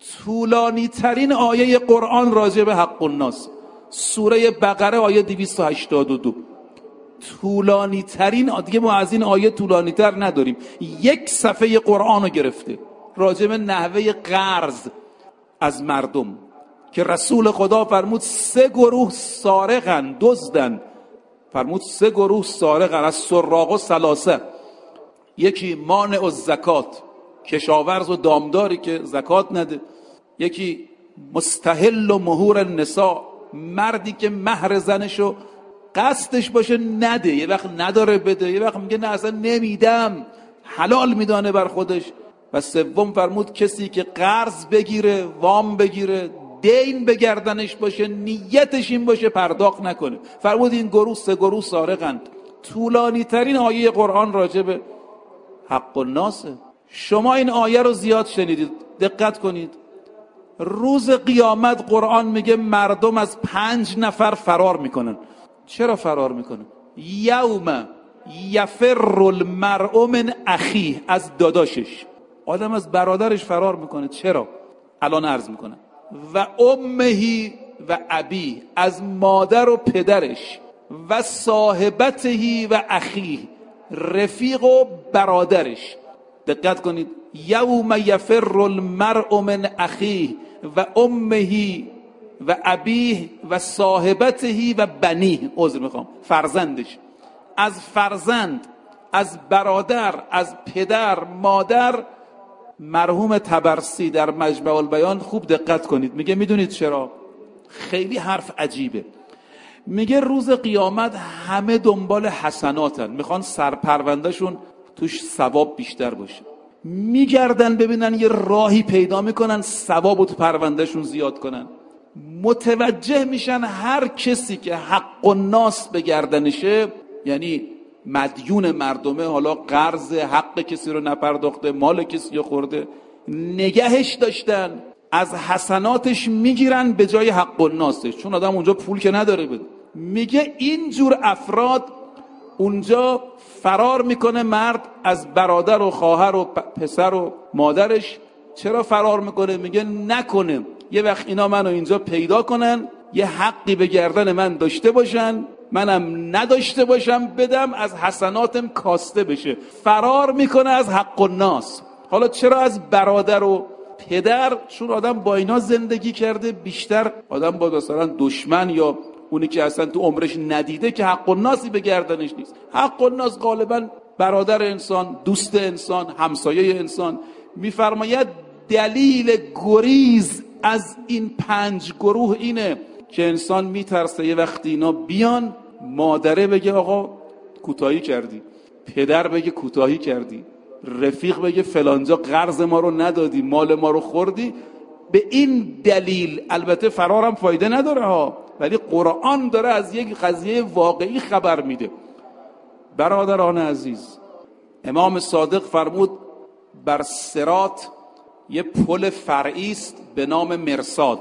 طولانی ترین آیه قرآن راجع به حق الناس، سوره بقره آیه 282. طولانی ترین، دیگه ما از این آیه طولانی تر نداریم. 1 صفحه قرآن رو گرفته راجع به نحوه قرض از مردم که رسول خدا فرمود 3 گروه سارقن، دزدن. فرمود 3 گروه سارقن، از سراق و ثلاثه. یکی مانع الزکات، کشاورز و دامداری که زکات نده. یکی مستحل و مهور النساء، مردی که مهر زنشو قصدش باشه نده، یه وقت نداره بده، یه وقت میگه نه اصلا نمیدم، حلال میدانه بر خودش. و سوم فرمود کسی که قرض بگیره، وام بگیره، دین به گردنش باشه، نیتش این باشه پرداخت نکنه. فرمود این گروه 3 گروه سارقند. طولانی ترین آیه قرآن راجع به حق الناسه. شما این آیه رو زیاد شنیدید، دقت کنید. روز قیامت قرآن میگه مردم از 5 نفر فرار میکنن. چرا فرار میکنن؟ یوم یفر المرء من اخیه، از داداشش. آدم از برادرش فرار میکنه. چرا؟ الان عرض میکنم. و امهی و ابی، از مادر و پدرش. و صاحبتهی و اخیه، رفیق و برادرش. دقت کنید. یوم یفر المرء من اخیه و امهی و ابیه و صاحبتهی و بنیه، عذر میخوام، فرزندش. از فرزند، از برادر، از پدر، مادر. مرحوم طبرسی در مجمع البیان خوب دقت کنید، میگه میدونید چرا؟ خیلی حرف عجیبه. میگه روز قیامت همه دنبال حسناتن، میخوان سرپروندهشون توش ثواب بیشتر باشه، میگردن ببینن یه راهی پیدا میکنن ثواب رو تو پروندهشون زیاد کنن. متوجه میشن هر کسی که حق الناس به گردنشه، یعنی مدیون مردمه، حالا قرض حق کسی رو نپرداخته، مال کسی رو خورده، نگهش داشتن، از حسناتش میگیرن به جای حق الناسش، چون آدم اونجا پول که نداره بده. میگه اینجور افراد اونجا فرار میکنه مرد از برادر و خواهر و پسر و مادرش. چرا فرار میکنه؟ میگه نکنه یه وقت اینا منو اینجا پیدا کنن، یه حقی به گردن من داشته باشن، منم نداشته باشم بدم، از حسناتم کاسته بشه. فرار میکنه از حق الناس. حالا چرا از برادر و پدر؟ چون آدم با اینا زندگی کرده. بیشتر آدم با مثلا دشمن یا اونی که اصلا تو عمرش ندیده که حق الناسی به گردنش نیست. حق الناس غالبا برادر انسان، دوست انسان، همسایه انسان. میفرماید دلیل گریز از این 5 گروه اینه که انسان میترسه یه وقتی اینا بیان، مادره بگه آقا کوتاهی کردی، پدر بگه کوتاهی کردی، رفیق بگه فلانجا قرض ما رو ندادی، مال ما رو خوردی. به این دلیل البته فرارم فایده نداره ها، ولی قرآن داره از یک قضیه واقعی خبر میده. برادران عزیز، امام صادق فرمود بر صراط یه پل فرعی است به نام مرصاد.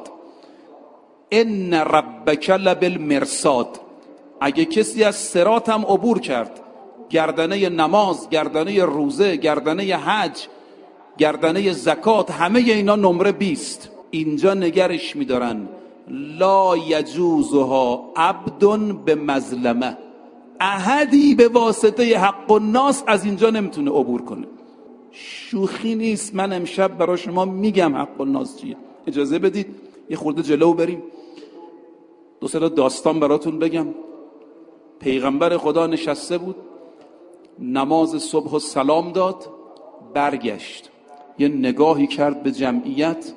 ان ربک لبالمرصاد. اگه کسی از صراط هم عبور کرد، گردنه نماز، گردنه روزه، گردنه حج، گردنه زکات، همه اینا نمره 20 اینجا نگرش میدارن. لا یجوزها عبد به مظلمه. احدی به واسطه حق الناس از اینجا نمیتونه عبور کنه. شوخی نیست. من امشب برای شما میگم حق الناس چیه. اجازه بدید یه خورده جلو بریم، 2-3 داستان براتون بگم. پیغمبر خدا نشسته بود، نماز صبح و سلام داد، برگشت، یه نگاهی کرد به جمعیت،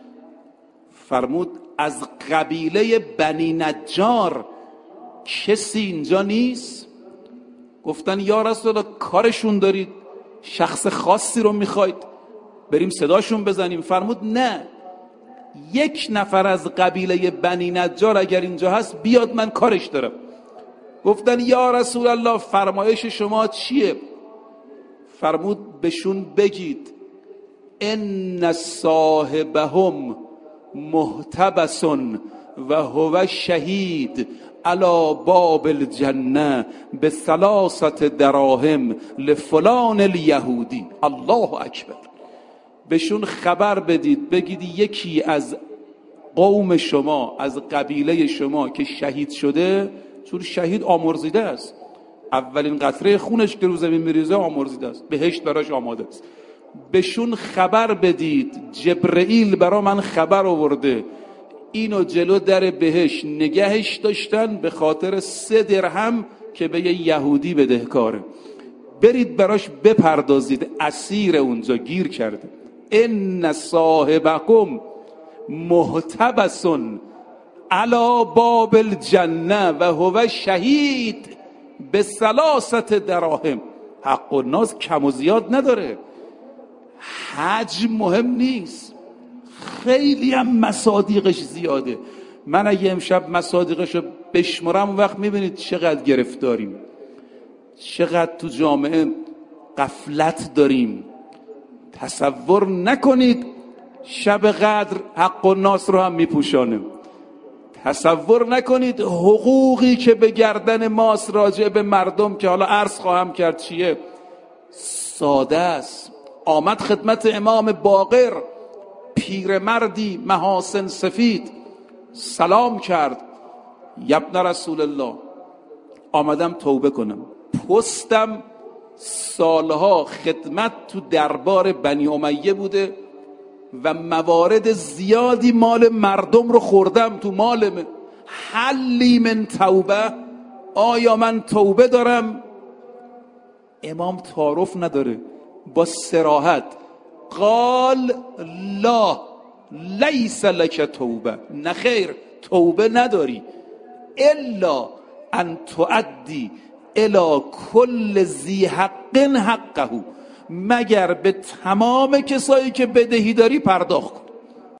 فرمود از قبیله بنی نجار کسی اینجا نیست؟ گفتن یا رسول الله کارشون دارید، شخص خاصی رو میخواید بریم صداشون بزنیم؟ فرمود نه، 1 نفر از قبیله بنی نجار اگر اینجا هست بیاد، من کارش دارم. گفتن یا رسول الله فرمایش شما چیه؟ فرمود بهشون بگید ان صاحبهم محتبس و هو شهید علی باب الجنه ب3 دراهم لفلان الیهودی. الله اکبر. بهشون خبر بدید، بگید یکی از قوم شما، از قبیله شما که شهید شده، چون شهید آمرزیده است، اولین قطره خونش که رو زمین میریزه آمرزیده است، بهشت براش آماده است. بهشون خبر بدید جبرئیل برا من خبر آورده، اینو جلو در بهشت نگهش داشتن به خاطر 3 درهم که به یه یهودی بدهکاره، برید براش بپردازید، اسیر اونجا گیر کرده. ان صاحبکم محتبس علی باب الجنه و هو شهید به 3 دراهم. حق الناس کم و زیاد نداره، حجم مهم نیست، خیلی هم مصادیقش زیاده. من اگه امشب مصادیقش رو بشمارم اون وقت میبینید چقدر گرفتاریم، چقدر تو جامعه غفلت داریم. تصور نکنید شب قدر حق الناس رو هم میپوشانه. تصور نکنید حقوقی که به گردن ماست راجع به مردم که حالا عرض خواهم کرد چیه، ساده است. آمد خدمت امام باقر پیرمردی محاسن سفید، سلام کرد، یبن رسول الله آمدم توبه کنم، پستم سالها خدمت تو دربار بنی امیه بوده و موارد زیادی مال مردم رو خوردم تو مال من، حلی من توبه، آیا من توبه دارم؟ امام تعارف نداره، با صراحت قال لا لیس لک توبه، نه خیر توبه نداری، الا ان تؤدی الی کل ذی حق حقه، مگر به تمام کسایی که بدهی داری پرداخت کن.